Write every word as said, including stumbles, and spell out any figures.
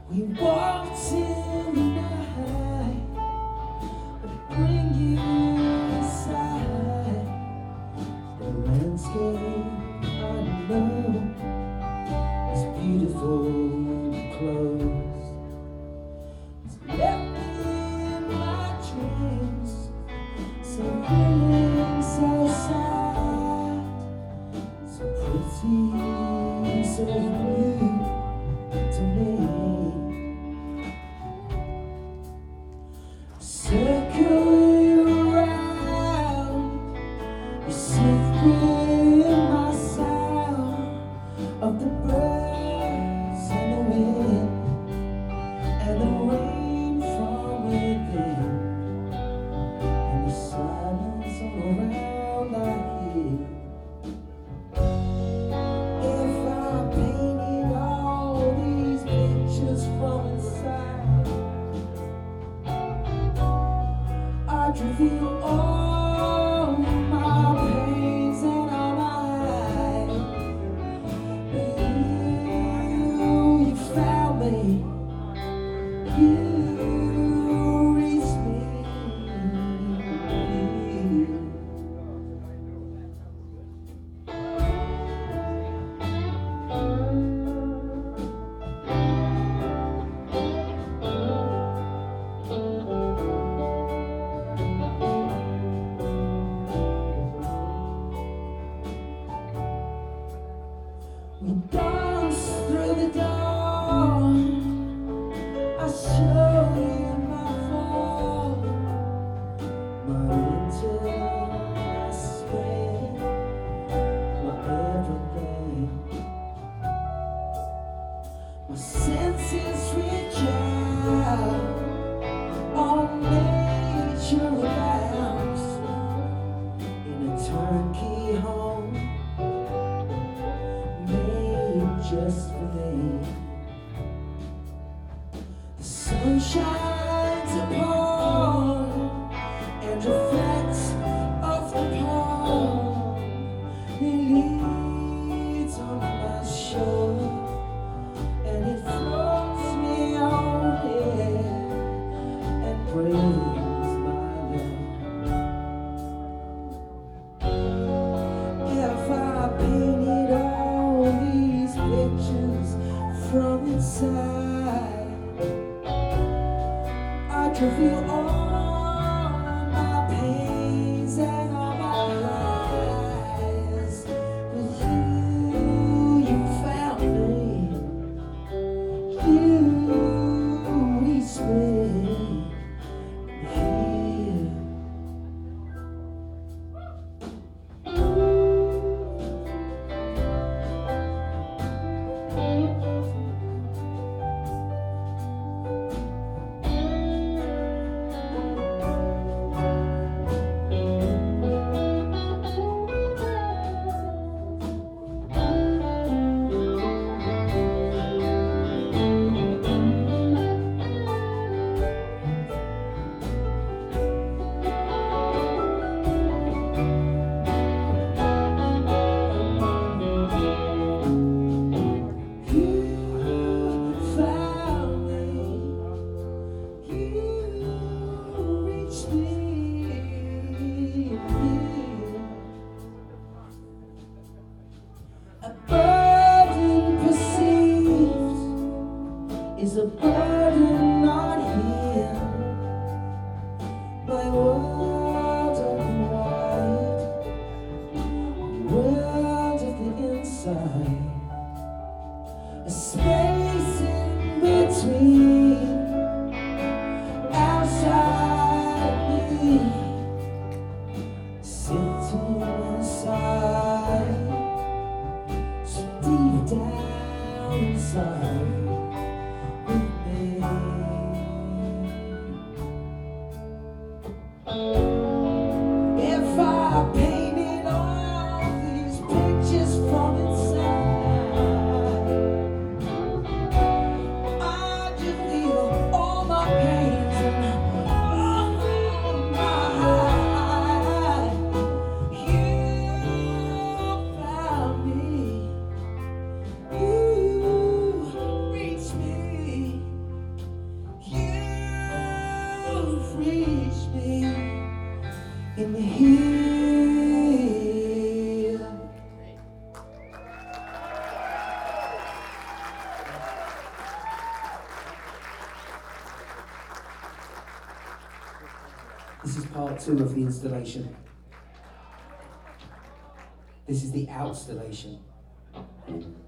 We walked in the night, bring you inside the landscape I know is beautiful close. It's left me in my dreams, so feeling so sad, so pretty, so blue to me. Circle around, you sit in my sound of the birds and the wind and the rain from within, and the silence all around I hear. If I painted all these pictures from inside, I'd reveal all my pains and all my lies. But you, you found me. You reached me. We danced through the dawn. I show you my fall, my winter, my spring, my everything. My senses reach out, all nature abounds in a turnkey home made just for thee. The sun shines upon and reflects off the pond. It leads on my shore and it floats me on here and brings my love. If I painted all these pictures from inside, I'd reveal all my pains and all my highs. But you, you found me. You reached me here. A burden perceived is a burden not here. My world of white, world of the inside, a space in between, outside me, sitting inside. Deep down inside with me. If I painted all these pictures from inside, I'd reveal all my pains and all my highs. You found me. You reached This is part two of the installation. This is the outstallation.